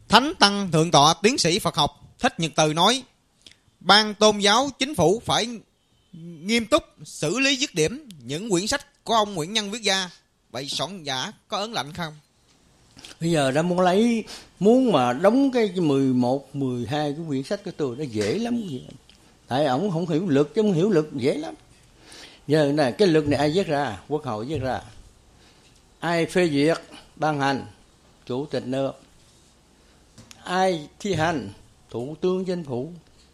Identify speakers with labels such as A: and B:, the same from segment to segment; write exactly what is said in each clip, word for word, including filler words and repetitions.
A: Thánh Tăng Thượng tọa Tiến sĩ Phật học Thích Nhật Từ nói: ban tôn giáo chính phủ phải nghiêm túc xử lý dứt điểm những quyển sách của ông Nguyễn Nhân viết ra. Vậy soạn giả có ớn lạnh không?
B: Bây giờ đã muốn lấy, muốn mà đóng cái mười một, mười hai cái quyển sách của tôi nó dễ lắm. Tại ổng không hiểu luật, chứ không hiểu luật dễ lắm. Giờ này cái luật này ai viết ra? Quốc hội viết ra. Ai phê duyệt, ban hành? Chủ tịch nước. Ai thi hành? Thủ tướng Chính phủ.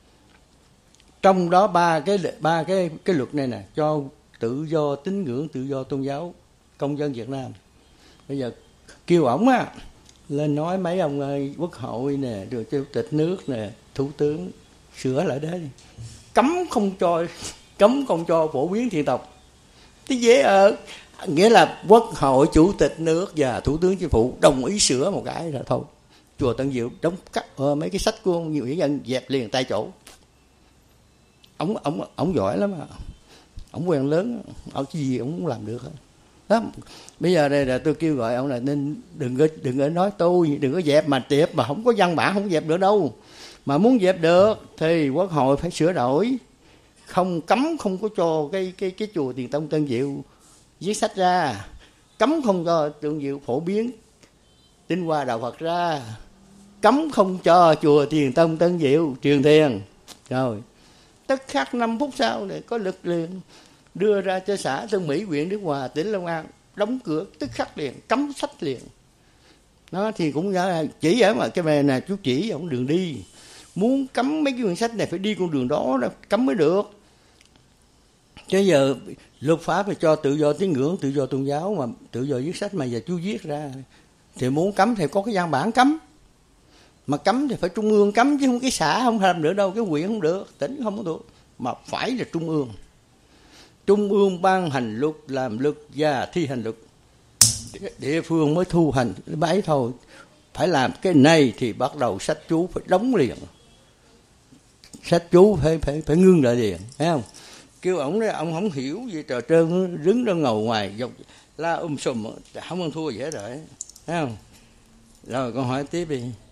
B: Trong đó ba cái ba cái cái luật này nè cho tự do tín ngưỡng, tự do tôn giáo công dân Việt Nam. Bây giờ kêu ổng á lên nói mấy ông ơi, quốc hội nè, rồi chủ tịch nước nè, thủ tướng sửa lại đấy, cấm không cho cấm không cho phổ biến thiện tộc. Thế dễ ở nghĩa là quốc hội, chủ tịch nước và thủ tướng chính phủ đồng ý sửa một cái rồi thôi. Chùa Tân Diệu đóng cắt ờ, mấy cái sách của ông Nguyễn Nhân dẹp liền tại chỗ. Ông ông ông giỏi lắm à. Ông quyền lớn, ông cái gì ông cũng làm được hết. Đó. Bây giờ đây là tôi kêu gọi ông là nên đừng có đừng có nói tôi, đừng có dẹp mà tiệp mà không có văn bản không dẹp được đâu. Mà muốn dẹp được thì quốc hội phải sửa đổi, không cấm không có cho cái cái cái chùa Tiền Tông Tân Diệu viết sách ra, cấm không cho Tân Diệu phổ biến tinh hoa đạo Phật ra, cấm không cho chùa Tiền Tông Tân Diệu truyền thiền. Rồi tức khắc năm phút sau này có lực liền đưa ra cho xã Tân Mỹ, huyện Đức Hòa, tỉnh Long An đóng cửa tức khắc liền, cấm sách liền. Nó thì cũng chỉ ở mà cái bề này chú chỉ ông đường đi, muốn cấm mấy cái quyển sách này phải đi con đường đó đó cấm mới được. Chứ giờ luật pháp phải cho tự do tín ngưỡng, tự do tôn giáo mà tự do viết sách mà giờ chú viết ra thì muốn cấm thì có cái văn bản cấm. Mà cấm thì phải trung ương cấm chứ không cái xã không làm được đâu, cái huyện không được, tỉnh không có được, mà phải là trung ương. Trung ương ban hành luật, làm luật và thi hành luật. Địa phương mới thu hành bấy thôi. Phải làm cái này thì bắt đầu sách chú phải đóng liền. Sách chú phải phải phải ngưng lại liền, thấy không? Kêu ổng đó, ông không hiểu gì trò trơn, đứng đó ngầu ngoài dọc la um sùm, không ăn thua gì hết rồi, thấy không? Rồi con hỏi tiếp đi.